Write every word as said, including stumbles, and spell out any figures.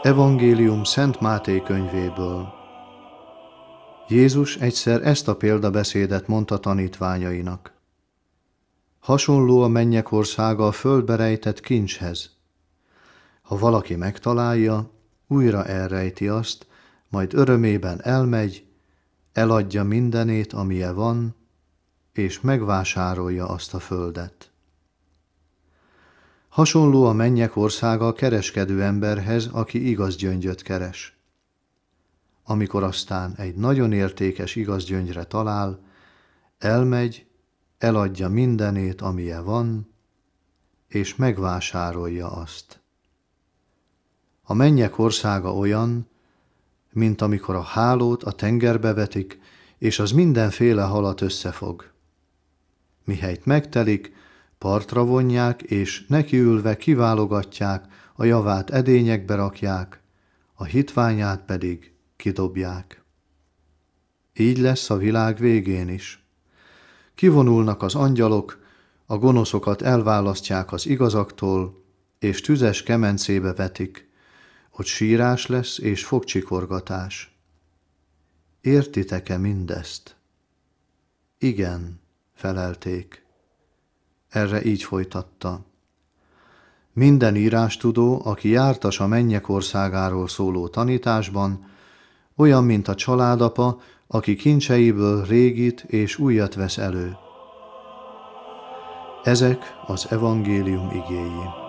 Evangélium Szent Máté könyvéből. Jézus egyszer ezt a példabeszédet mondta tanítványainak. Hasonló a mennyek országa a földbe rejtett kincshez. Ha valaki megtalálja, újra elrejti azt, majd örömében elmegy, eladja mindenét, amije van, és megvásárolja azt a földet. Hasonló a mennyek országa a kereskedő emberhez, aki igaz gyöngyöt keres. Amikor aztán egy nagyon értékes igaz gyöngyre talál, elmegy, eladja mindenét, amije van, és megvásárolja azt. A mennyek országa olyan, mint amikor a hálót a tengerbe vetik, és az mindenféle halat összefog. Mihelyt megtelik, partra vonják, és nekiülve kiválogatják, a javát edényekbe rakják, a hitványát pedig kidobják. Így lesz a világ végén is. Kivonulnak az angyalok, a gonoszokat elválasztják az igazaktól, és tüzes kemencébe vetik, ott sírás lesz és fogcsikorgatás. Értitek-e mindezt? Igen, felelték. Erre így folytatta. Minden írástudó, aki jártas a mennyek országáról szóló tanításban, olyan, mint a családapa, aki kincseiből régit és újat vesz elő. Ezek az evangélium igéi.